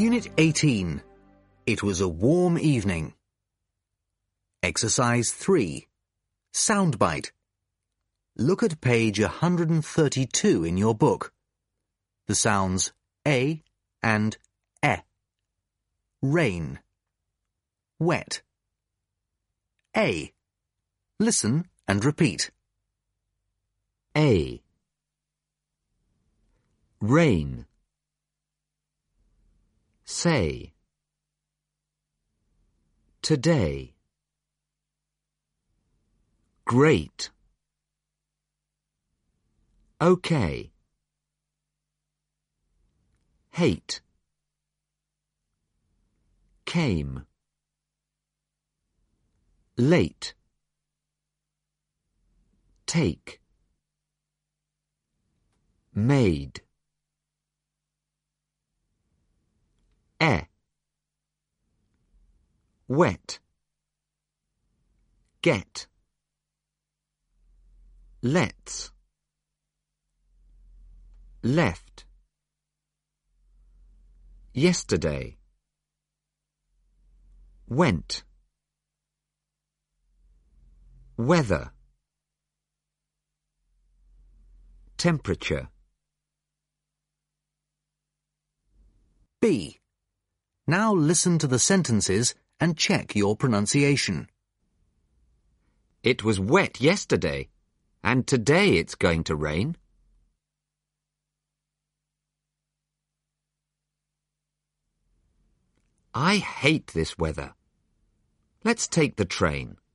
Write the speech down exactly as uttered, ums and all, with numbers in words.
Unit eighteen. It was a warm evening. Exercise three. Soundbite. Look at page one hundred thirty-two in your book. The sounds A and E. Rain. Wet. A. Listen and repeat. A. Rain. Say. Today. Great. Okay. Hate. Came. Late. Take. Made. E. Wet. Get. Let's. Left. Yesterday. Went. Weather. Temperature. B. Now listen to the sentences and check your pronunciation. It was wet yesterday, and today it's going to rain. I hate this weather. Let's take the train.